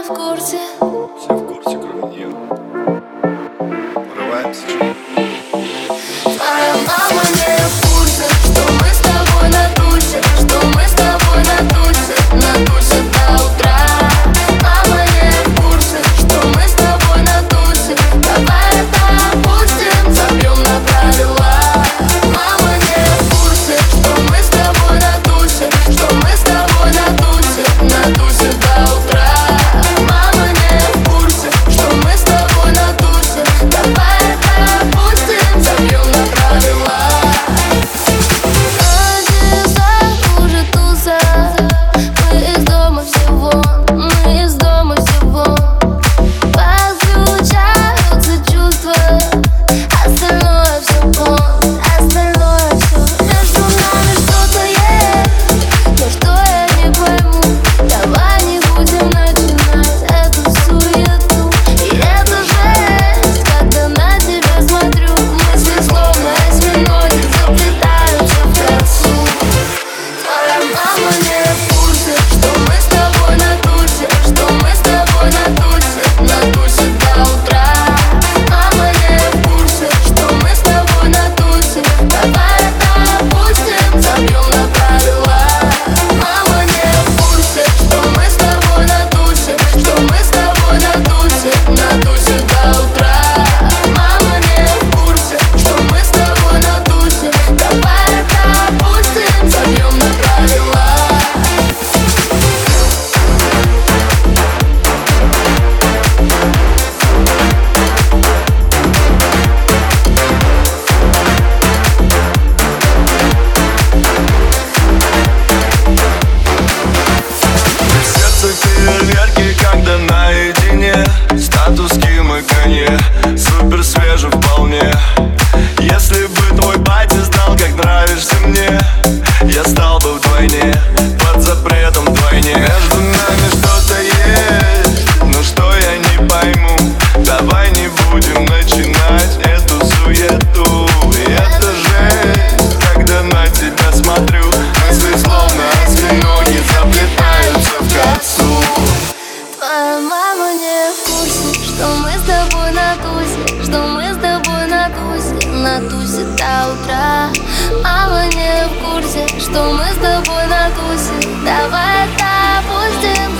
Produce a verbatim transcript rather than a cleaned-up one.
в курсе. Все в курсе, кроме нее. Врываемся. Твоя мама не в курсе, что мы с тобой на тусе, что мы с тобой на тусе, на тусе до утра. Мама не в курсе, что мы с тобой на тусе. Давай это опустим, забьем на правила. Мама не в курсе, что мы с тобой на тусе, что мы с тобой на тусе, на тусе до утра. Мама не в курсе, что мы с тобой на тусе. Давай это опустим, забьем на правила. Уже туса, мы из дома все вон, мы из дома все вон. Подключаются чувства, остальное все вон, остальное все. Между нами что-то есть, но что я не пойму. Давай не будем начинать эту суету. И это жесть, когда на тебя смотрю. Мысли словно осьминоги заплетаются в косу. Твоя мама не в курсе, что мы с тобой на тусе, что мы с тобой на тусе, на тусе до утра. Мама не в курсе, что мы с тобой на тусе. Давай это опустим, забьем на правила. Мама не в курсе, что мы с тобой на тусе, что мы с тобой на тусе, на тусе до утра. Мама не в курсе, что мы с тобой на тусе. Давай это опустим, забьем на правила. Сердце фейерверки, когда наедине. Статус Ким и Канье, супер свежий вполне. Если бы твой батя знал, как нравишься мне, я стал бы вдвойне, под запретом вдвойне. Между нами что-то есть, но что я не пойму. Давай не будем начинать эту суету. И это жесть, когда на тебя смотрю. Мысли словно осьминоги заплетаются в косу. Твоя мама не в курсе, что мы с тобой на тусе, что мы с тобой на тусе, на тусе до утра. Мама не в курсе, что мы с тобой на тусе. Давай это опустим,